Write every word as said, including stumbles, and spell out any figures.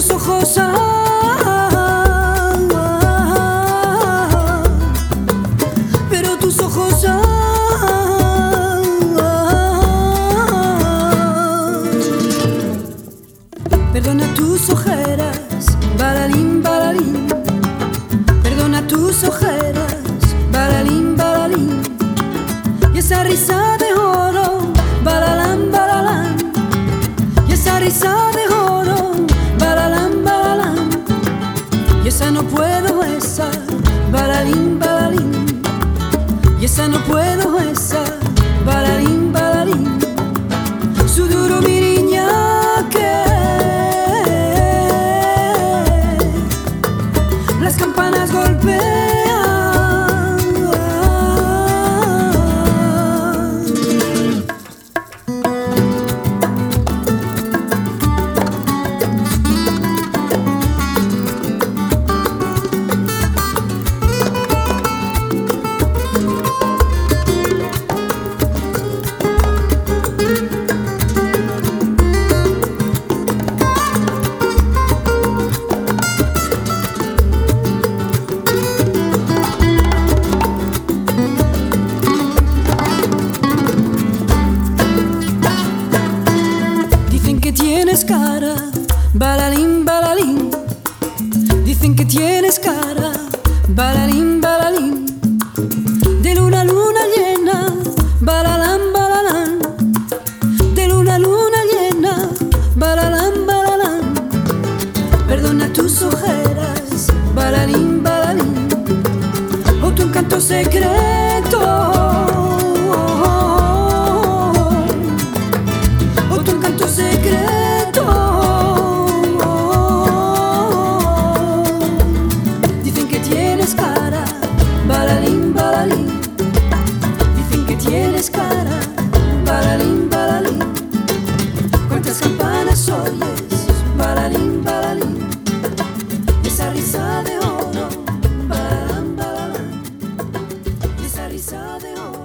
tus ojos, ah, pero tus ojos, ah, perdona tus ojeras, balalín, balalín. Perdona tus ojeras, balalín, balalín. Y esa risa de oro, balalán, balalán. Y esa risa de oro, balalán, balalán. Y esa no puedo, esa, balalín, balalín. Y esa no puedo, esa, balalín, balalín. Su duro mi niña que las campanas golpean. Tienes cara, balalín, balalín. Dicen que tienes cara, balalín, balalín. De luna, luna llena, balalán, balalán. De luna, luna llena, balalán, balalán. Perdona tus ojeras, balalín, balalín. O tu encanto secreto. Tienes cara, balalín, balalín. ¿Cuántas campanas oyes, balalín, balalín? Esa risa de oro, balalán, balalán. Esa risa de oro.